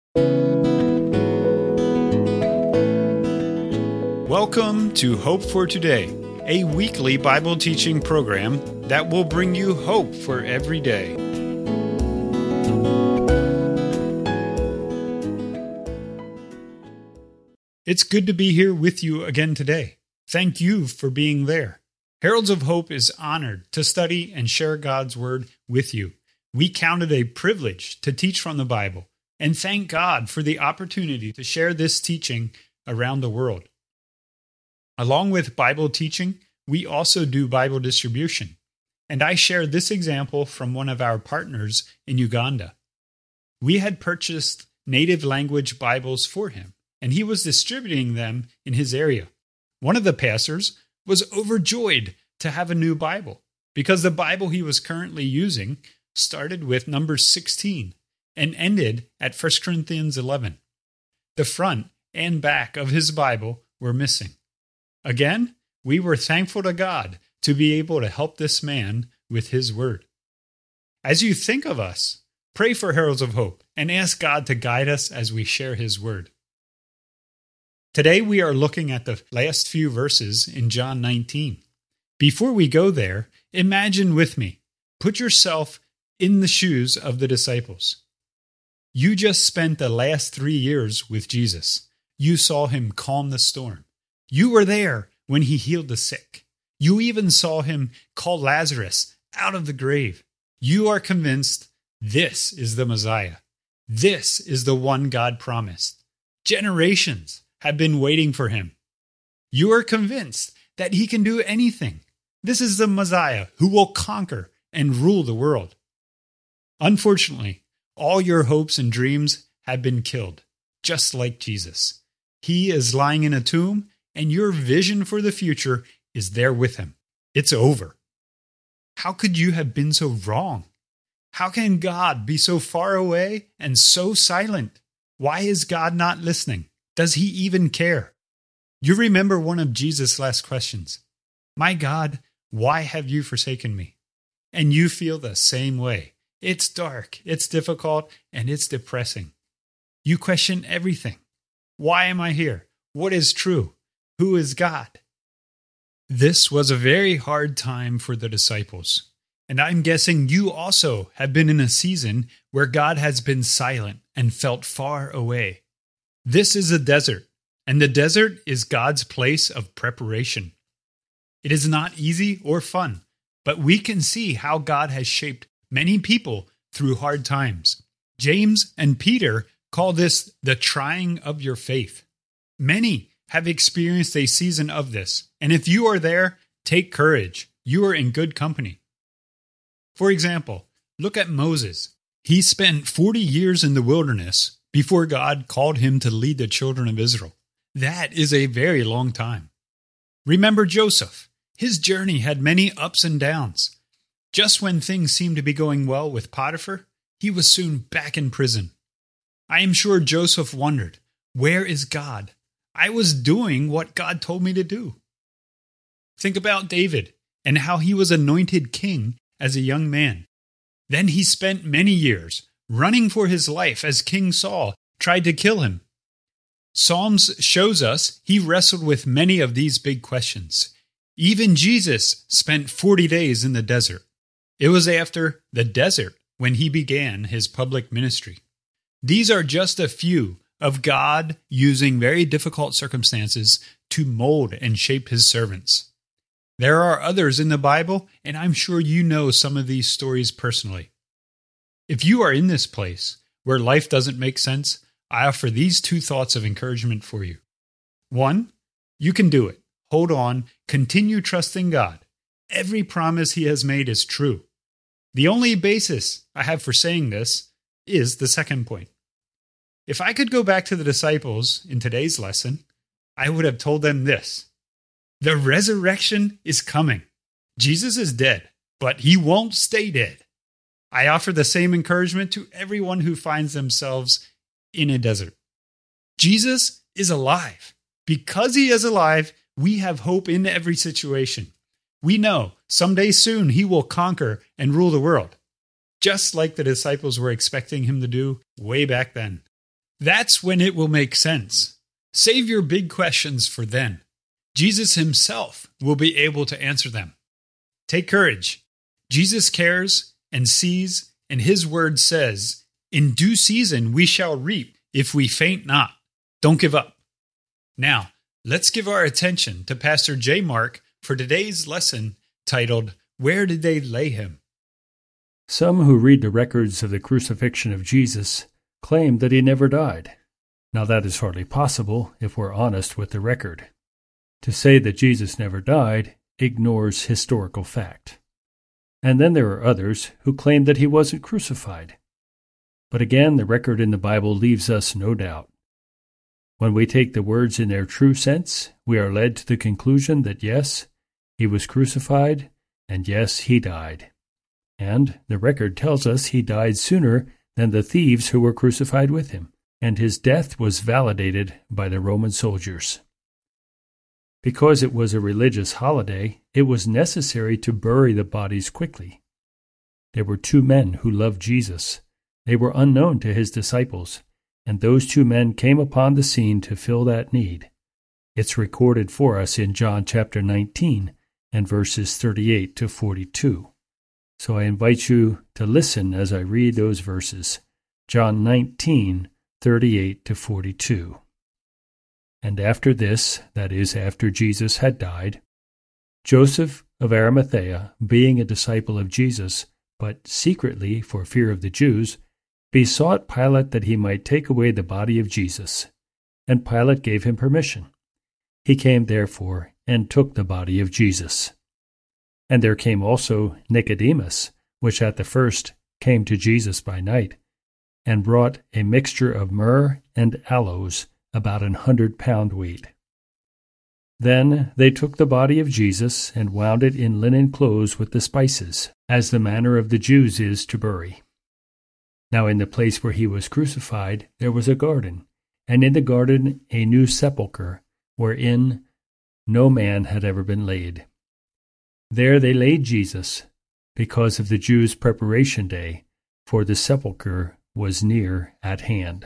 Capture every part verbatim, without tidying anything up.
Welcome to Hope for Today, a weekly Bible teaching program that will bring you hope for every day. It's good to be here with you again today. Thank you for being there. Heralds of Hope is honored to study and share God's Word with you. We count it a privilege to teach from the Bible, and thank God for the opportunity to share this teaching around the world. Along with Bible teaching, we also do Bible distribution, and I share this example from one of our partners in Uganda. We had purchased native language Bibles for him, and he was distributing them in his area. One of the pastors was overjoyed to have a new Bible because the Bible he was currently using started with Numbers sixteen and ended at First Corinthians eleven. The front and back of his Bible were missing. Again, we were thankful to God to be able to help this man with his word. As you think of us, pray for Heralds of Hope and ask God to guide us as we share his word. Today we are looking at the last few verses in John nineteen. Before we go there, imagine with me, put yourself in the shoes of the disciples. You just spent the last three years with Jesus. You saw him calm the storm. You were there when he healed the sick. You even saw him call Lazarus out of the grave. You are convinced this is the Messiah. This is the one God promised. Generations have been waiting for him. You are convinced that he can do anything. This is the Messiah who will conquer and rule the world. Unfortunately, all your hopes and dreams have been killed, just like Jesus. He is lying in a tomb, and your vision for the future is there with him. It's over. How could you have been so wrong? How can God be so far away and so silent? Why is God not listening? Does he even care? You remember one of Jesus' last questions. My God, why have you forsaken me? And you feel the same way. It's dark, it's difficult, and it's depressing. You question everything. Why am I here? What is true? Who is God? This was a very hard time for the disciples. And I'm guessing you also have been in a season where God has been silent and felt far away. This is a desert, and the desert is God's place of preparation. It is not easy or fun, but we can see how God has shaped many people through hard times. James and Peter call this the trying of your faith. Many have experienced a season of this, and if you are there, take courage. You are in good company. For example, look at Moses. He spent forty years in the wilderness before God called him to lead the children of Israel. That is a very long time. Remember Joseph. His journey had many ups and downs. Just when things seemed to be going well with Potiphar, he was soon back in prison. I am sure Joseph wondered, where is God? I was doing what God told me to do. Think about David and how he was anointed king as a young man. Then he spent many years running for his life as King Saul tried to kill him. Psalms shows us he wrestled with many of these big questions. Even Jesus spent forty days in the desert. It was after the desert when he began his public ministry. These are just a few of God using very difficult circumstances to mold and shape his servants. There are others in the Bible, and I'm sure you know some of these stories personally. If you are in this place where life doesn't make sense, I offer these two thoughts of encouragement for you. One, you can do it. Hold on. Continue trusting God. Every promise he has made is true. The only basis I have for saying this is the second point. If I could go back to the disciples in today's lesson, I would have told them this. The resurrection is coming. Jesus is dead, but he won't stay dead. I offer the same encouragement to everyone who finds themselves in a desert. Jesus is alive. Because he is alive, we have hope in every situation. We know someday soon he will conquer and rule the world, just like the disciples were expecting him to do way back then. That's when it will make sense. Save your big questions for then. Jesus himself will be able to answer them. Take courage. Jesus cares and sees, and his word says, "In due season we shall reap if we faint not." Don't give up. Now, let's give our attention to Pastor J. Mark for today's lesson titled, "Where Did They Lay Him?" Some who read the records of the crucifixion of Jesus claim that he never died. Now that is hardly possible if we're honest with the record. To say that Jesus never died ignores historical fact. And then there are others who claim that he wasn't crucified. But again, the record in the Bible leaves us no doubt. When we take the words in their true sense, we are led to the conclusion that yes, he was crucified, and yes, he died. And the record tells us he died sooner than the thieves who were crucified with him, and his death was validated by the Roman soldiers. Because it was a religious holiday, it was necessary to bury the bodies quickly. There were two men who loved Jesus. They were unknown to his disciples, and those two men came upon the scene to fill that need. It's recorded for us in John chapter nineteen and verses thirty-eight to forty-two. So I invite you to listen as I read those verses. John nineteen, thirty-eight to forty-two. And after this, that is, after Jesus had died, Joseph of Arimathea, being a disciple of Jesus, but secretly for fear of the Jews, besought Pilate that he might take away the body of Jesus. And Pilate gave him permission. He came therefore and took the body of Jesus. And there came also Nicodemus, which at the first came to Jesus by night, and brought a mixture of myrrh and aloes, about an hundred pound weight. Then they took the body of Jesus and wound it in linen clothes with the spices, as the manner of the Jews is to bury. Now in the place where he was crucified there was a garden, and in the garden a new sepulchre, wherein no man had ever been laid. There they laid Jesus, because of the Jews' preparation day, for the sepulchre was near at hand.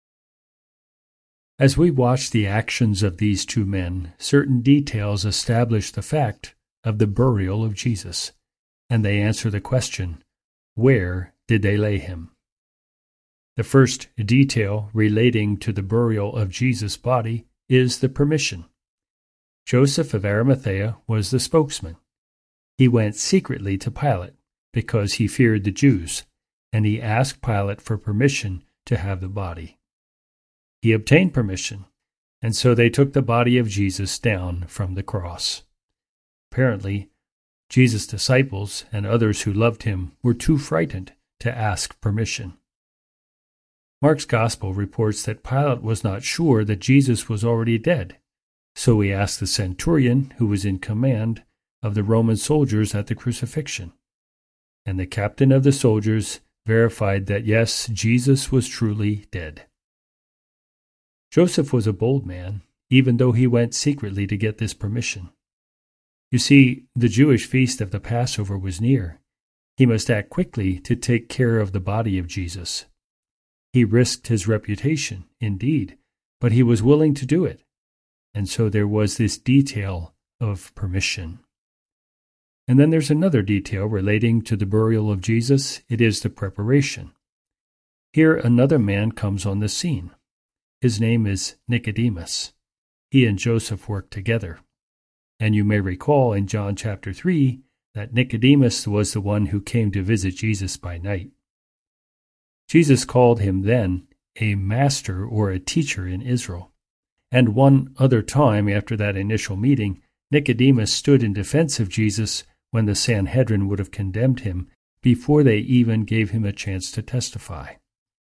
As we watch the actions of these two men, certain details establish the fact of the burial of Jesus, and they answer the question, where did they lay him? The first detail relating to the burial of Jesus' body is the permission. Joseph of Arimathea was the spokesman. He went secretly to Pilate because he feared the Jews, and he asked Pilate for permission to have the body. He obtained permission, and so they took the body of Jesus down from the cross. Apparently, Jesus' disciples and others who loved him were too frightened to ask permission. Mark's Gospel reports that Pilate was not sure that Jesus was already dead, so he asked the centurion who was in command of the Roman soldiers at the crucifixion. And the captain of the soldiers verified that yes, Jesus was truly dead. Joseph was a bold man, even though he went secretly to get this permission. You see, the Jewish feast of the Passover was near. He must act quickly to take care of the body of Jesus. He risked his reputation, indeed, but he was willing to do it. And so there was this detail of permission. And then there's another detail relating to the burial of Jesus. It is the preparation. Here another man comes on the scene. His name is Nicodemus. He and Joseph worked together. And you may recall in John chapter three that Nicodemus was the one who came to visit Jesus by night. Jesus called him then a master or a teacher in Israel. And one other time after that initial meeting, Nicodemus stood in defense of Jesus when the Sanhedrin would have condemned him before they even gave him a chance to testify.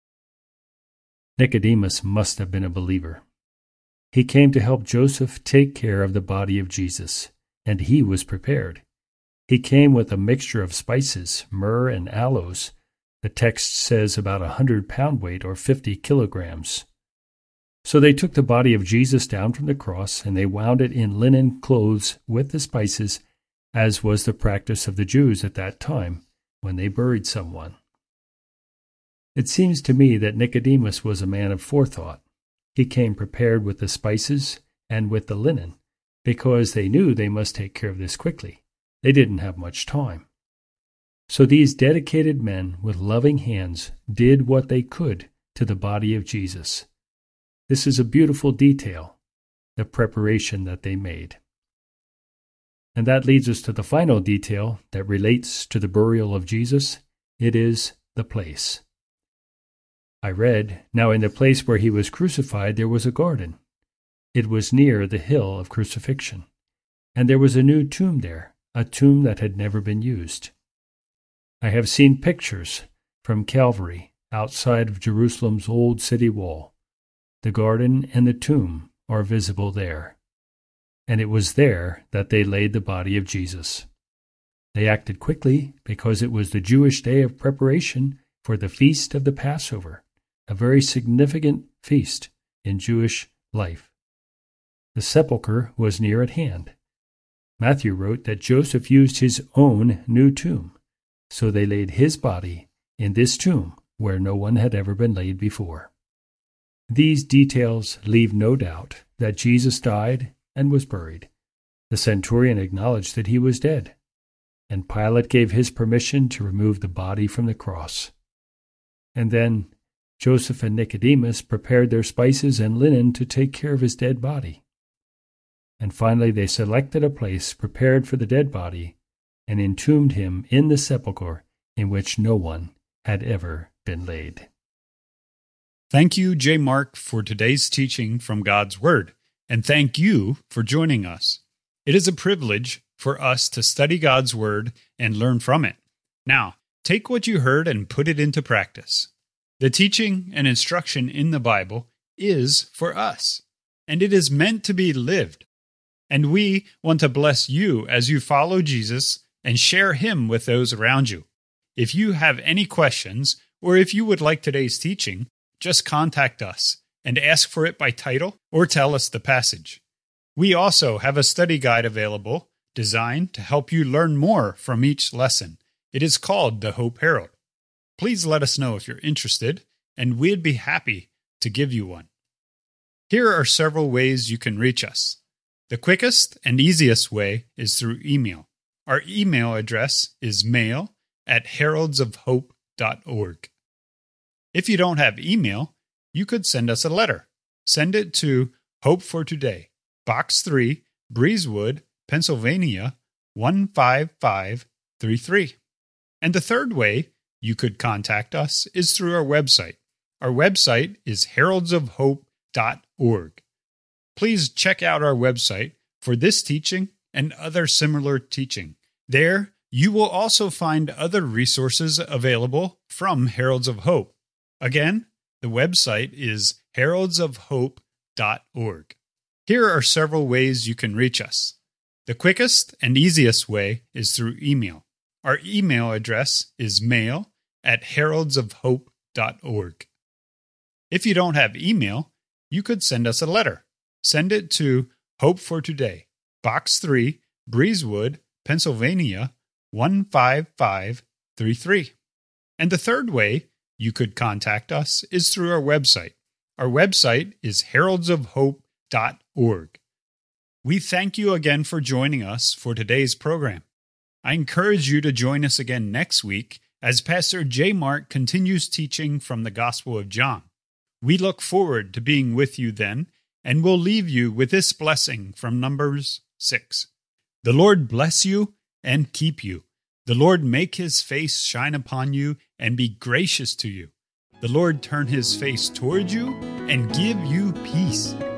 Nicodemus must have been a believer. He came to help Joseph take care of the body of Jesus, and he was prepared. He came with a mixture of spices, myrrh and aloes. The text says about a hundred pound weight or fifty kilograms. So they took the body of Jesus down from the cross, and they wound it in linen clothes with the spices, as was the practice of the Jews at that time when they buried someone. It seems to me that Nicodemus was a man of forethought. He came prepared with the spices and with the linen, because they knew they must take care of this quickly. They didn't have much time. So these dedicated men with loving hands did what they could to the body of Jesus. This is a beautiful detail, the preparation that they made. And that leads us to the final detail that relates to the burial of Jesus. It is the place. I read, "Now in the place where he was crucified there was a garden. It was near the hill of crucifixion, and there was a new tomb there, a tomb that had never been used." I have seen pictures from Calvary outside of Jerusalem's old city wall. The garden and the tomb are visible there. And it was there that they laid the body of Jesus. They acted quickly because it was the Jewish day of preparation for the feast of the Passover, a very significant feast in Jewish life. The sepulchre was near at hand. Matthew wrote that Joseph used his own new tomb, so they laid his body in this tomb where no one had ever been laid before. These details leave no doubt that Jesus died and was buried. The centurion acknowledged that he was dead, and Pilate gave his permission to remove the body from the cross. And then Joseph and Nicodemus prepared their spices and linen to take care of his dead body. And finally they selected a place prepared for the dead body and entombed him in the sepulchre in which no one had ever been laid. Thank you, J. Mark, for today's teaching from God's Word, and thank you for joining us. It is a privilege for us to study God's Word and learn from it. Now, take what you heard and put it into practice. The teaching and instruction in the Bible is for us, and it is meant to be lived. And we want to bless you as you follow Jesus and share Him with those around you. If you have any questions, or if you would like today's teaching, just contact us and ask for it by title or tell us the passage. We also have a study guide available designed to help you learn more from each lesson. It is called the Hope Herald. Please let us know if you're interested, and we'd be happy to give you one. Here are several ways you can reach us. The quickest and easiest way is through email. Our email address is mail at heralds of hope dot org. If you don't have email, you could send us a letter. Send it to Hope for Today, Box three, Breezewood, Pennsylvania, one five five three three. And the third way you could contact us is through our website. Our website is heralds of hope dot org. Please check out our website for this teaching and other similar teaching. There, you will also find other resources available from Heralds of Hope. Again, the website is heralds of hope dot org. Here are several ways you can reach us. The quickest and easiest way is through email. Our email address is mail at heralds of hope dot org. If you don't have email, you could send us a letter. Send it to Hope for Today, Box three, Breezewood, Pennsylvania, one five five three three. And the third way you could contact us is through our website. Our website is heralds of hope dot org. We thank you again for joining us for today's program. I encourage you to join us again next week as Pastor J. Mark continues teaching from the Gospel of John. We look forward to being with you then, and we'll leave you with this blessing from Numbers six. The Lord bless you and keep you. The Lord make His face shine upon you and be gracious to you. The Lord turn His face toward you and give you peace.